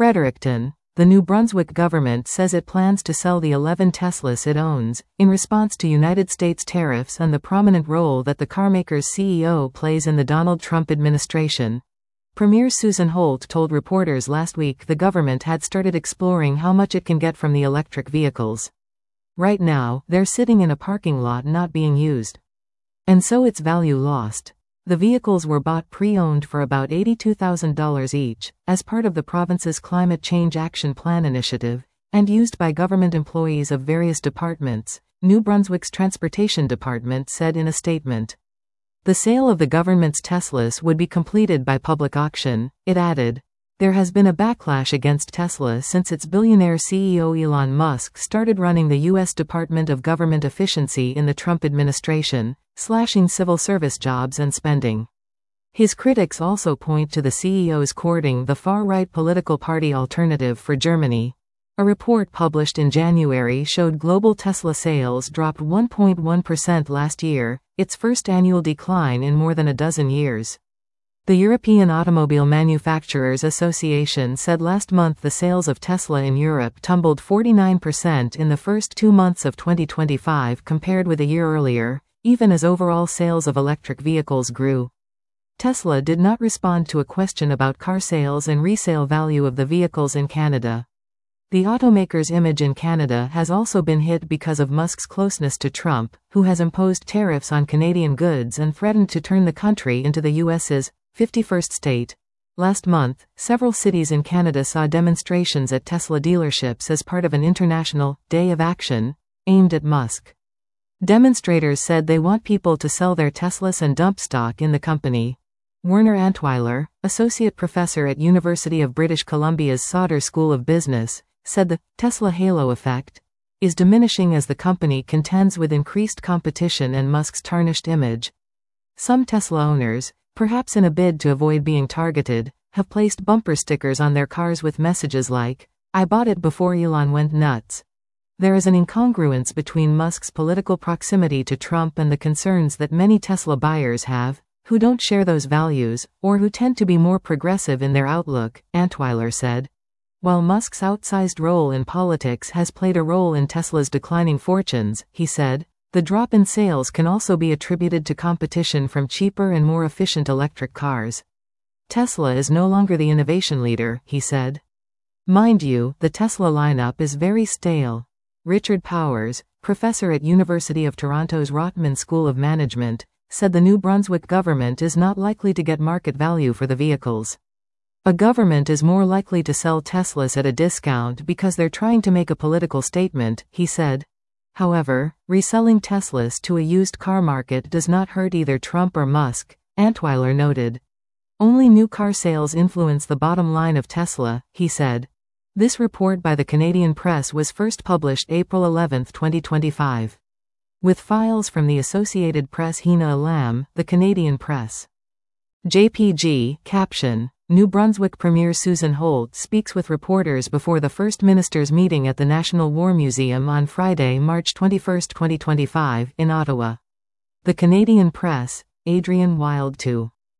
Fredericton, the New Brunswick government says it plans to sell the 11 Teslas it owns, in response to United States tariffs and the prominent role that the carmaker's CEO plays in the Donald Trump administration. Premier Susan Holt told reporters last week the government had started exploring how much it can get from the electric vehicles. Right now, they're sitting in a parking lot not being used. And so it's value lost. The vehicles were bought pre-owned for about $82,000 each, as part of the province's Climate Change Action Plan initiative, and used by government employees of various departments, New Brunswick's Transportation Department said in a statement. The sale of the government's Teslas would be completed by public auction, it added. There has been a backlash against Tesla since its billionaire CEO Elon Musk started running the U.S. Department of Government Efficiency in the Trump administration, slashing civil service jobs and spending. His critics also point to the CEO's courting the far-right political party Alternative for Germany. A report published in January showed global Tesla sales dropped 1.1% last year, its first annual decline in more than a dozen years. The European Automobile Manufacturers Association said last month the sales of Tesla in Europe tumbled 49% in the first 2 months of 2025 compared with a year earlier, even as overall sales of electric vehicles grew. Tesla did not respond to a question about car sales and resale value of the vehicles in Canada. The automaker's image in Canada has also been hit because of Musk's closeness to Trump, who has imposed tariffs on Canadian goods and threatened to turn the country into the U.S.'s 51st state. Last month, several cities in Canada saw demonstrations at Tesla dealerships as part of an international day of action aimed at Musk. Demonstrators said they want people to sell their Teslas and dump stock in the company. Werner Antweiler, associate professor at University of British Columbia's Sauder School of Business, said the Tesla halo effect is diminishing as the company contends with increased competition and Musk's tarnished image. Some Tesla owners, perhaps in a bid to avoid being targeted, have placed bumper stickers on their cars with messages like, "I bought it before Elon went nuts." There is an incongruence between Musk's political proximity to Trump and the concerns that many Tesla buyers have, who don't share those values, or who tend to be more progressive in their outlook, Antweiler said. While Musk's outsized role in politics has played a role in Tesla's declining fortunes, he said, the drop in sales can also be attributed to competition from cheaper and more efficient electric cars. Tesla is no longer the innovation leader, he said. Mind you, the Tesla lineup is very stale. Richard Powers, professor at University of Toronto's Rotman School of Management, said the New Brunswick government is not likely to get market value for the vehicles. A government is more likely to sell Teslas at a discount because they're trying to make a political statement, he said. However, reselling Teslas to a used car market does not hurt either Trump or Musk, Antweiler noted. Only new car sales influence the bottom line of Tesla, he said. This report by the Canadian Press was first published April 11, 2025. With files from the Associated Press Hina Alam, the Canadian Press. JPG, caption. New Brunswick Premier Susan Holt speaks with reporters before the First Minister's meeting at the National War Museum on Friday, March 21, 2025, in Ottawa. The Canadian Press, Adrian Wild 2.